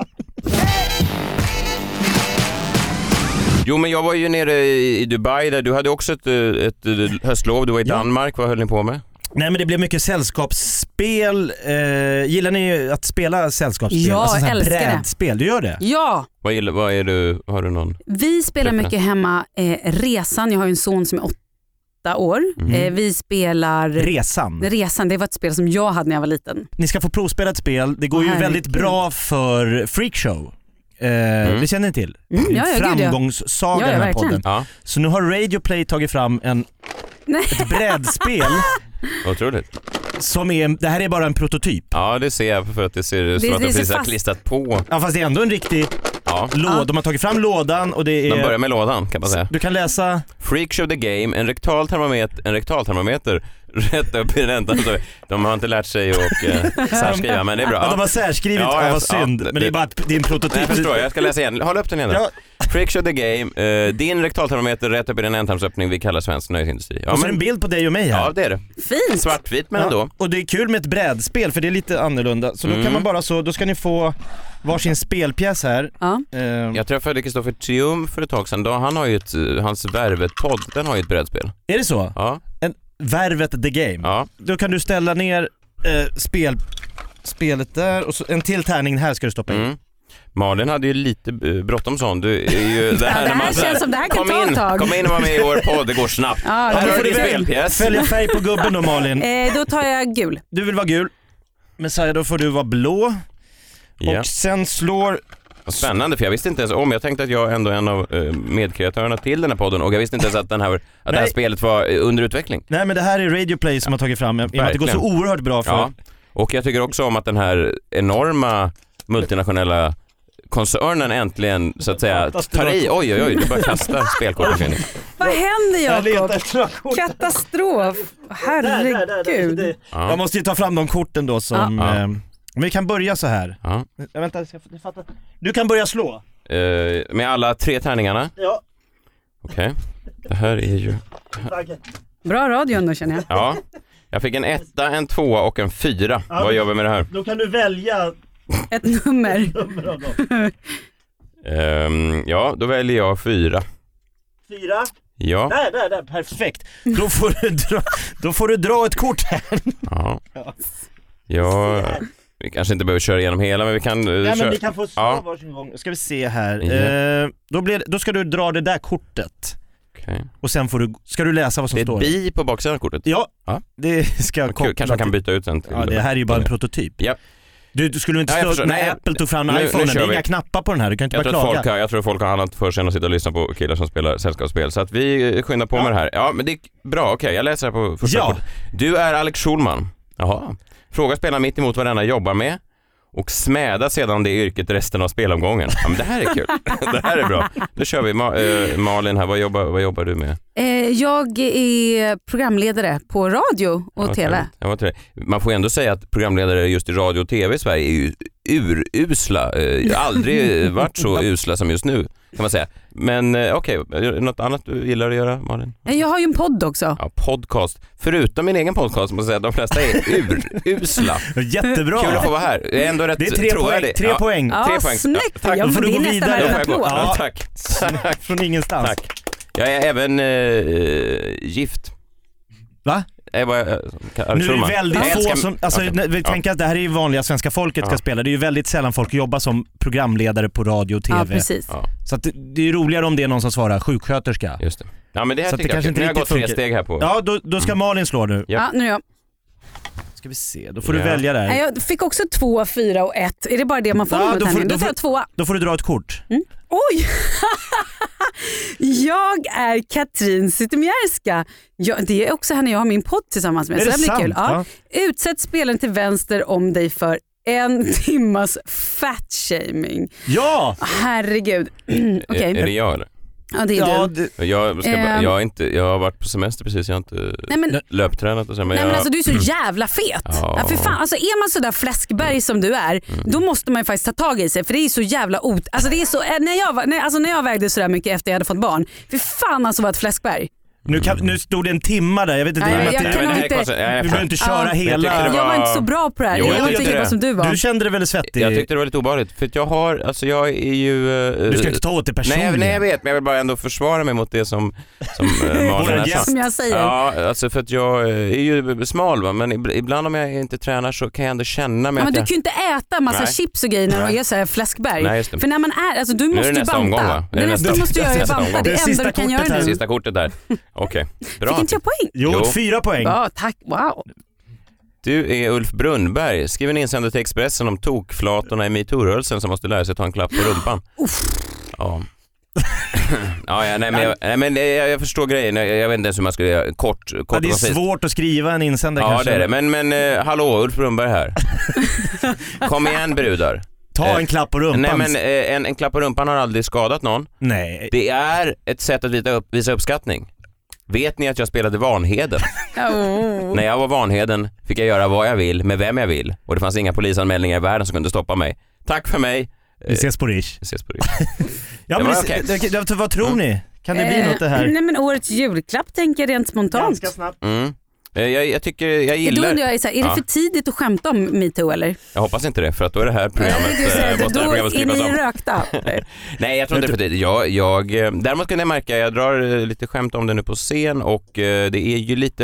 Jo men jag var ju nere i Dubai där, du hade också ett, ett höstlov, du var i Danmark, ja. Vad höll ni på med? Nej men det blev mycket sällskapsspel. Eh, gillar ni att spela sällskapsspel? Ja, alltså älskar det. Brädspel, du gör det? Ja. Vad, gillar, vad är du, har du någon? Vi spelar preferens? Mycket hemma eh, Resan, jag har ju en son som är åtta år. Mm. Eh, vi spelar... Resan? Resan, det var ett spel som jag hade när jag var liten. Ni ska få provspela ett spel, det går ju Herregud. väldigt bra för Freakshow. Eh, mm. Det känner ni till? Mm, ja, ja, Framgångssaga ja, ja, den här podden. Ja. Så nu har Radio Play tagit fram en, ett brädspel. Otroligt. Som är, det här är bara en prototyp. Ja, det ser jag för att det ser ut som att det precis har klistrat på. Ja, fast det är ändå en riktig... Ja. Låd, de har tagit fram lådan och det är... De börjar med lådan kan man säga. Du kan läsa... Freakshow the game, en rektal termometer, en rektal termometer rätt upp i den. De har inte lärt sig att uh, särskriva, men det är bra. Ja, de har särskrivit, ja, ja, vad synd. Ja, det, men det är bara det är en prototyp. Nej, jag förstår, jag ska läsa igen. Håll upp den igen. Ja. Freakshow the game, uh, din rektaltermometer rätt upp i den ändtarmsöppning vi kallar svensk nöjesindustri. Ja, och så men... är en bild på dig och mig här. Ja, det är det. Fint. Svartvit, men ja. ändå. Och det är kul med ett brädspel för det är lite annorlunda. Så då mm. kan man bara så, då ska ni få varsin spelpjäs här. Ja. Uh, jag träffade Kristoffer Triumf för ett tag sedan. Då, han har ju ett, hans Värvet-podd, den har ju ett brädspel. Är det så? Ja. En, Värvet the game. Ja. Då kan du ställa ner eh, spel, spelet där och så, en till tärning här ska du stoppa in. Mm. Malin hade ju lite bråttom sån. Du är ju det här, ja, det här man, känns som det här kan kom ta in, ett tag. Kom in och var med i vår podd, det går snabbt. Ja, här då har får du du spelpjäs. Följa färg på gubben då Malin. Eh, då tar jag gul. Du vill vara gul. Messiah, då får du vara blå. Ja. Och sen slår... Spännande, för jag visste inte ens om, jag tänkte att jag ändå är en av uh, medkreatörerna till den här podden och jag visste inte ens att, den här, att det här spelet var under utveckling. Nej, men det här är Radio Play som har tagit fram, i och med att det går så oerhört bra för... Ja. Och jag tycker också om att den här enorma multinationella koncernen äntligen så att säga tar i, oj oj oj, du bara kastar spelkorten. Vad händer Jakob? Jag Katastrof, herregud. ja. Jag måste ju ta fram de korten då som... Ja. Eh, vi kan börja så här. Ja. Jag vänta, jag fattar. Du kan börja slå. Uh, med alla tre tärningarna? Ja. Okej, okay. Det här är ju... Bra radio ändå känner jag. Ja, jag fick en etta, en tvåa och en fyra. Ja, vad gör vi med det här? Då kan du välja ett nummer. um, ja, då väljer jag fyra. Fyra? Ja. Där, där, där, perfekt. Då får du dra, då får du dra ett kort här. Ja. Ja, vi kanske inte behöver köra igenom hela, men vi kan... Uh, Nej, köra. men vi kan få slå ja. varsin gång. Ska vi se här. Yeah. Eh, då, blir, då ska du dra det där kortet. Okay. Och sen får du, ska du läsa vad som står. Det är ett bi på baksidan av kortet? Ja, ja. Det ska koppla till. Kanske kan byta ut sen till. Ja, det här är ju bara en prototyp. Ja. Du, du skulle inte ja, stå, när Nej, Apple tog fram nu, iPhone, nu det är vi. inga knappar på den här, du kan inte jag bara tror klaga. Folk har, jag tror folk har annat för sig än att sitta och lyssna på killar som spelar sällskapsspel. Så att vi skyndar på ja. med det här. Ja, men det är bra, okej, okay, jag läser här på första ja. kortet. Du är Alex Schulman. Jaha. Fråga spelar mitt emot vad denna jobbar med. Och smäda sedan det yrket resten av spelomgången. Ja, men det här är kul. Det här är bra. Då kör vi. Ma- äh, Malin här, vad jobbar, vad jobbar du med? Eh, jag är programledare på radio och ja, tv. Ja, man får ändå säga att programledare just i radio och tv i Sverige är ju urusla. Eh, aldrig varit så usla som just nu, kan man säga. Men eh, okej, okay. Något annat du gillar att göra, Malin? Jag har ju en podd också. Ja, podcast. Förutom min egen podcast måste jag säga att de flesta är urusla. Jättebra. Kul att få vara här. Det är ändå rätt. Det är tre poäng. Tre ja. poäng. Ja, tre poäng. snyggt. Ja, tack. Ja, då får du gå vidare. Ja, ja, tack. Tack. Från ingenstans. Tack. Jag är även eh, gift. Va? Jag var, äh, nu är det väldigt få ska... som, alltså, okay. vi ja. tänker att det här är ju vanliga svenska folket ska ja. spela. Det är ju väldigt sällan folk jobbar som programledare på radio och tv. Ja, precis. Ja. Så att det, det är ju roligare om det är någon som svarar sjuksköterska. Just det. Ja, men det här så tycker det jag. Kanske inte jag har gått tre funkar. steg här på. Ja, då, då ska mm. Malin slå nu. Ja, ja nu är jag. Ska vi se, då får ja. du välja där. Jag fick också två, fyra och ett. Är det bara det man får? Ja, då, får, då, då tar jag två. Då får du dra ett kort. Mm. Oj! Jag är Katrin Zytomierska. Jag, det är också henne jag har min podd tillsammans med. Är så det, det blir sant? kul. Ja. Ja. Utsätt spelaren till vänster om dig för en timmas fatshaming. Ja! Herregud. Okay. Är, är det jag eller? Ja, det är ja, du. Det... Jag, ska, um... jag, har inte, jag har varit på semester precis, jag har inte nej, men... löptränat och så. Men nej jag... men alltså du är så jävla fet. Ja. Ja, för fan. Alltså, är man så där fläskberg som du är, mm. då måste man ju faktiskt ta tag i sig. För det är så jävla ot... Alltså, det är så... när, jag, när, alltså, när jag vägde så där mycket efter jag hade fått barn, för fan alltså var ett fläskberg. Nu, kan, nu stod det en timma där, jag vet inte. Nej, jag, jag jag, jag, inte, inte, jag, du behöver inte köra ja, hela. Jag, var... jag var inte så bra på det här. Jo, jag jag var inte lika bra som du var. Du kände det väldigt svettig. Jag tyckte det var lite obehagligt. För att jag har, alltså jag är ju... Uh, du ska inte ta åt det personligen. Nej, nej, jag vet, men jag vill bara ändå försvara mig mot det som, som uh, Malin är som jag säger. Ja, alltså för att jag är ju smal va, men ibland om jag inte tränar så kan jag ändå känna mig ja, att men jag... du kan ju inte äta massa nej. chips och grejer när du är så här fläskberg. Nej, just det. För när man är, alltså du nu måste ju banta. Omgång, va? Det är nästa, du måste göra ju banta. Det är det enda du kan göra nu. Sista kortet där. Okej. Okay. Bra. Fick inte jag poäng? Jo, jo. fyra poäng. Ja, tack. Wow. Du är Ulf Brunnberg. Skriv en insändare till Expressen om tokflatorna i MeToo-rörelsen som måste lära sig ta en klapp på rumpan. Uff. Ja. ja, ja, nej, men, jag, nej, men jag, jag förstår grejen. Jag, jag vet inte ens hur man ska göra. Kort, kort ja, det är svårt att skriva en insändare ja, kanske. Ja, det är det. Men, men eh, hallå, Ulf Brunnberg här. Kom igen, brudar. Ta en klapp på rumpan. Nej, men eh, en, en klapp på rumpan har aldrig skadat någon. Nej. Det är ett sätt att visa, upp, visa uppskattning. Vet ni att jag spelade Vanheden? Oh. När jag var Vanheden fick jag göra vad jag vill med vem jag vill. Och det fanns inga polisanmälningar i världen som kunde stoppa mig. Tack för mig. Vi ses på Rish. Vi ses på Rish. Ja, det men var det, okej. det, det, vad tror ni? Kan det bli Eh, något det här? Nej men årets julklapp tänker jag rent spontant. Ganska snabbt. Mm. Eh, Jag, jag tycker, jag Då gillar... undrar jag, så här, är Ja. det för tidigt att skämta om MeToo eller? Jag hoppas inte det, för att då är det här programmet... Nej, det är eh, så, måste det då här programmet är skrivas ni om. rökta. Nej, jag tror inte det är för tidigt. Jag, jag, eh, däremot kunde jag märka, jag drar eh, lite skämt om det nu på scen och eh, det är ju lite...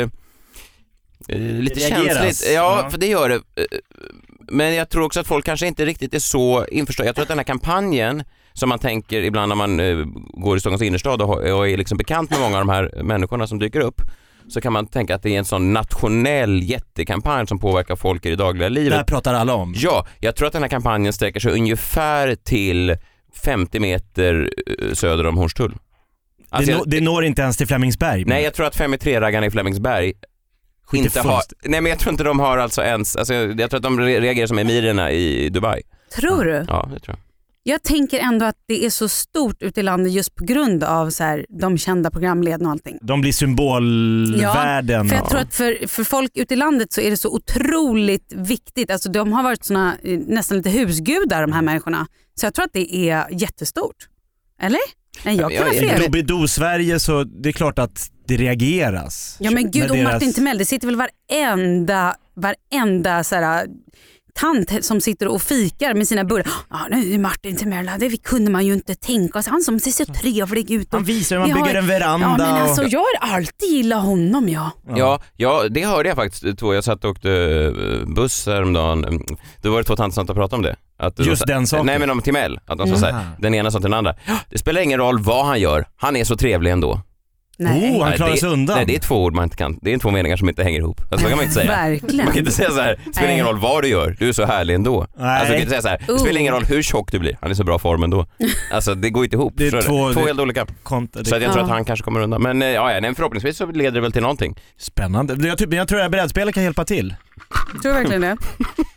eh, Lite Reageras. känsligt. Ja, Ja. för det gör det. Eh, Men jag tror också att folk kanske inte riktigt är så införstådda. Jag tror att den här kampanjen som man tänker ibland när man eh, går i Stockholms innerstad och, och är liksom bekant med många av de här människorna som dyker upp, så kan man tänka att det är en sån nationell jättekampanj som påverkar folk i det dagliga livet. Det här pratar alla om. Ja, jag tror att den här kampanjen sträcker sig ungefär till femtio meter eh, söder om Hornstull. Alltså, det, jag, nå, det når inte ens till Flemingsberg. nej, jag tror att fem i tre-raggarna i Flemingsberg Skiter inte har... fullst- Nej, men jag tror inte de har alltså ens... Alltså, jag tror att de re- reagerar som emirerna i Dubai. Tror du? Ja, det tror jag. Jag tänker ändå att det är så stort ute i landet just på grund av så här, de kända programledarna och allting. De blir symbolvärden. För jag tror att för, för folk ute i landet så är det så otroligt viktigt. Alltså de har varit såna, eh, nästan lite husgudar de här människorna. Så jag tror att det är jättestort. Eller? Nej, jag Ja, kan ha jag- fel. I Doobidoo-Sverige så det är klart att det reageras. Ja men gud, När och deras- Martin Timell, det sitter väl varenda, varenda så här, tant som sitter och fikar med sina bullar. Ja, nu är Martin Timell, det kunde man ju inte tänka sig. Han som ser så trevlig ut. Han visar hur man Vi bygger har- en veranda. Ja men alltså och... jag har alltid gillat honom ja. Ja, ja, det hörde jag faktiskt. Två, jag satt och åkte eh, buss häromdagen. Då var det två tanter som pratade om det. Att Just de, den saken. Nej, men om Timell. Att de sa så här, den ena sa till den andra. Det spelar ingen roll vad han gör. Han är så trevlig ändå. Nej. Oh, han Nej, klarar det, sig undan. Nej, det är två ord man inte kan. Det är två meningar som inte hänger ihop. Alltså, så kan man inte säga. Verkligen. Man kan inte säga så här, det spelar ingen Nej. roll vad du gör, du är så härlig ändå. Nej. Alltså, man kan inte säga så här, det spelar ingen roll hur tjock du blir, han är så bra form ändå. Alltså det går inte ihop. Det är förstår du? två- två det- helt olika. Konta, Så att jag tror Ja. att han kanske kommer undan. Men eh, ja, ja, nej, förhoppningsvis så leder det väl till någonting. Spännande. Jag, typ, jag tror att brädspelare kan hjälpa till. Tror du verkligen det?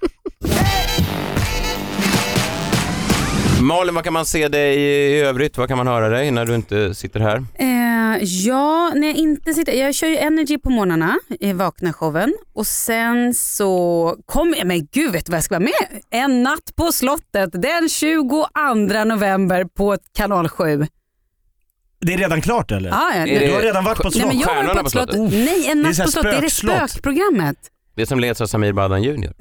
Malin, vad kan man se dig i övrigt? Vad kan man höra dig när du inte sitter här? Eh, ja, när jag inte sitter... Jag kör ju Energy på morgnarna i Vakna-showen. Och sen så kommer jag... Men gud, vet du vad jag ska vara med? En natt på slottet den tjugoandra november på kanal sju. Det är redan klart eller? Ah, ja, Är nej, det- Du har redan varit på nej, slott. men jag var Stjärnorna på på ett slott. slottet? Nej, en Det är natt så här på slottet. Det är det spökslott. spökprogrammet. Det som leds av Samir Badan junior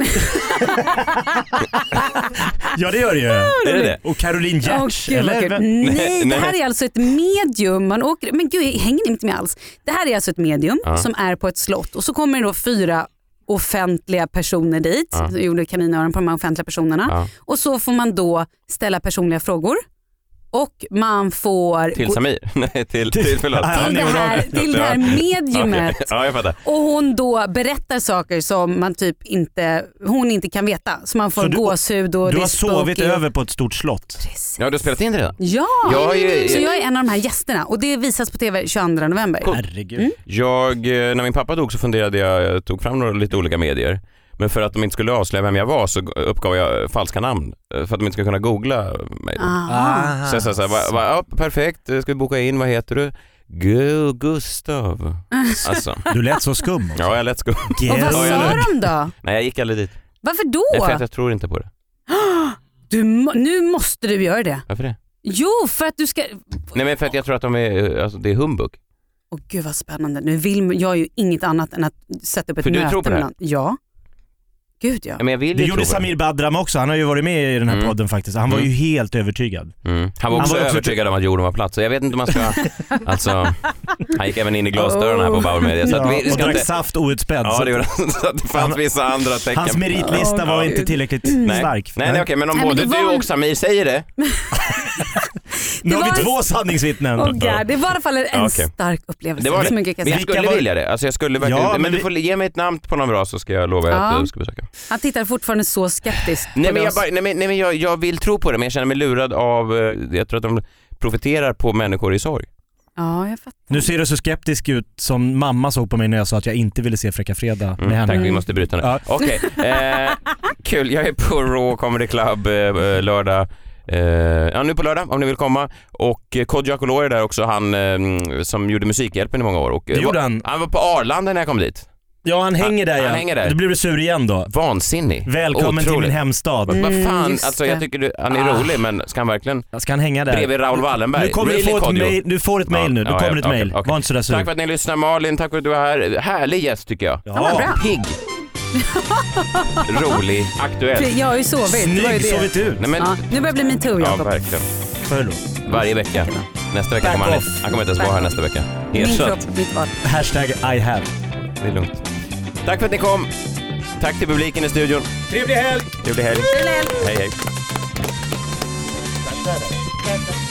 Ja, det gör det ju. Är det det? Och Caroline Åh, Giertz, gud, vad eller? kul. vem- Nej, det Nej. här är alltså ett medium. Man åker, men gud, jag hänger inte med alls. Det här är alltså ett medium Ja. som är på ett slott och så kommer det då fyra offentliga personer dit. Ja. Så gjorde kaninöron på de här offentliga personerna. Ja. Och så får man då ställa personliga frågor. Och man får Till gå Samir? Nej, till, till förlåt. Ja, till det här, till det här mediumet. Okej. Ja, jag fattar. Och hon då berättar saker som man typ inte, hon inte kan veta. Så man får Så du- gåshud och Du det har är sovit spooky. över på ett stort slott. Precis. Ja, du har spelat in det redan? Ja, Jag är ju- så jag är en av de här gästerna och det visas på tv tjugoandra november. Herregud. Jag, eh, när min pappa dog så funderade jag, jag tog fram några lite olika medier. Men för att de inte skulle avslöja vem jag var så uppgav jag falska namn. eh, För att de inte skulle kunna googla mig då. Aha. Så jag sa såhär, va, va, ja, perfekt, eh, ska vi boka in, vad heter du? Gu Gustav. Alltså, Du lät så skum. ja jag lät sko. Och vad Yes. Ja, jag sa vet. de då? Nej, jag gick aldrig dit. Varför Nej, för då? att jag tror inte på det. Du, må- nu måste du göra det. Varför det? Jo, för att du ska... Nej, men för att jag tror att de är, eh, alltså det är humbug. Åh gud vad spännande. Nu vill jag ju inget annat än att sätta upp ett För du möte tror på det med här? någon. Ja. Gud ja. Nej, men jag vill Det ju gjorde tro på Samir Badram också, han har ju varit med i den här Mm. podden faktiskt. Han var Mm. ju helt övertygad. det. Mm. Han var Han också var också- övertygad om att jorden var platt, så jag vet inte om man ska... alltså, han gick även in i glasdörrarna här på Bauer Media. Så att Ja, vi, vi och ska drack inte... saft outspädd. Ja, så det, gjorde han. Så att det fanns vissa andra tecken. hans meritlista var inte tillräckligt Nej. stark. Nej, nej, okej, men om Nej, men både det du var- och Samir säger det. Nu har Det vi var- två sanningsvittnen. Åh God, det var i alla fall en Ja, okej. stark upplevelse. Det var Så det. mycket kan Men jag jag säga. skulle var- vilja det. Alltså jag skulle verkligen... Ja, men men du vi- får ge mig ett namn på någon bra så ska jag lova Ja. att du ska besöka. Han tittar fortfarande så skeptiskt Nej på men, jag, oss. bara, nej, men, nej, men jag, jag vill tro på det, men jag känner mig lurad av... eh, Jag tror att de profiterar på människor i sorg. Ja, jag fattar. Nu ser du så skeptisk ut som mamma såg på mig när jag sa att jag inte ville se Fräcka Fredag med mm, henne. Tack, vi måste bryta nu. Ja. Okej, okay. eh, kul. Jag är på Raw Comedy Club eh, lördag. Eh, ja, nu på lördag om ni vill komma. Och eh, Kodjo Akolor är där också, han eh, som gjorde Musikhjälpen i många år. Och, eh, det gjorde var, han. Han var på Arlanda när jag kom dit. Ja, han hänger där. Han, ja. han hänger där. Då blir du sur igen då. Vansinnig. Välkommen Otroligt. till min hemstad. Mm, Vad fan, just alltså jag det. tycker du, han är Ah. rolig, men ska han verkligen Ska han hänga där? bredvid Raoul Wallenberg? Nu kommer really, du, få ett Kodjo? mail, du får ett mail nu, du Ja, kommer ja, ett okej, mail. okej. Var inte sådär sur. Tack för att ni lyssnar, Malin, tack för att du är här. Härlig gäst tycker jag. Ja, bra. Pigg. Rolig, aktuell. Jag har ju sovit. Det var ju Snygg, det. sovit ut. Nej, men, Ja, nu börjar det bli min tur, ja, Jakob. verkligen. Förlåt. Varje vecka. Nästa vecka Back kommer han, off. han kommer inte ens vara här nästa vecka. Min Helt kropp, sött. mitt val. Hashtag I have. Det är lugnt. Tack för att ni kom. Tack till publiken i studion. Trevlig helg! Trevlig helg. Trevlig helg. Hej hej. Tack.